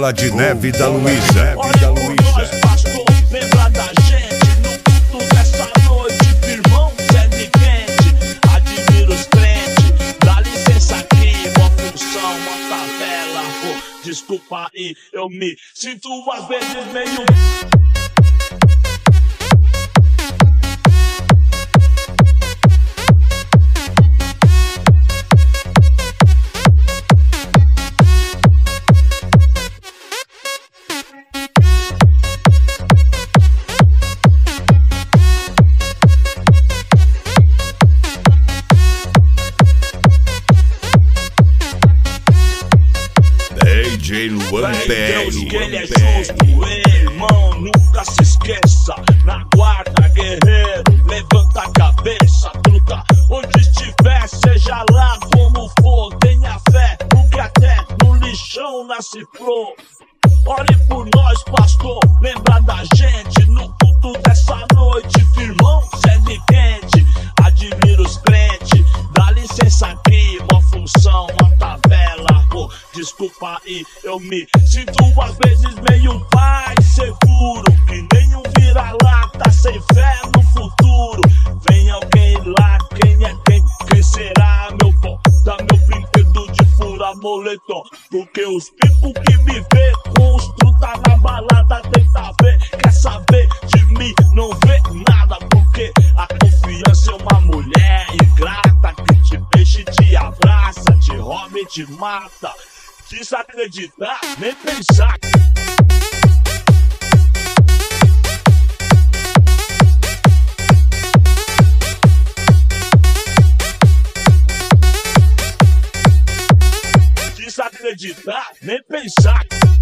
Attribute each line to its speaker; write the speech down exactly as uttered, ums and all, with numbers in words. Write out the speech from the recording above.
Speaker 1: Bola de Neve da Luísa.
Speaker 2: Olha por nós, pastor, lembra da gente no culto dessa noite, firmão, sede quente. Admiro os crentes, dá licença aqui, uma função, uma tabela. Oh, desculpa aí, eu me sinto às vezes meio...
Speaker 1: D J Luan
Speaker 2: Deus
Speaker 1: Perry.
Speaker 2: que ele é justo, ei, irmão, nunca se esqueça. Na guarda, guerreiro, levanta a cabeça, truta. Onde estiver, seja lá como for, tenha fé, porque até no lixão nasce flor. Ore por nós, pastor, lembra da gente no culto dessa noite, firmão, sede quente. Admiro os crentes, dá licença aqui, uma função, uma tabela. Oh, desculpa aí, eu me sinto às vezes meio pai seguro, que nem um vira-lata sem fé no futuro. Vem alguém lá, quem é quem? Quem será meu pó? Dá meu brinquedo de fura moletom, porque os picos que me vê com os truta na balada tenta ver, quer saber de mim, não vê nada, porque a confiança é uma mulher ingrata que te beija e te abraça, te rouba e te mata. Desacreditar, nem pensar. Desacreditar, nem pensar.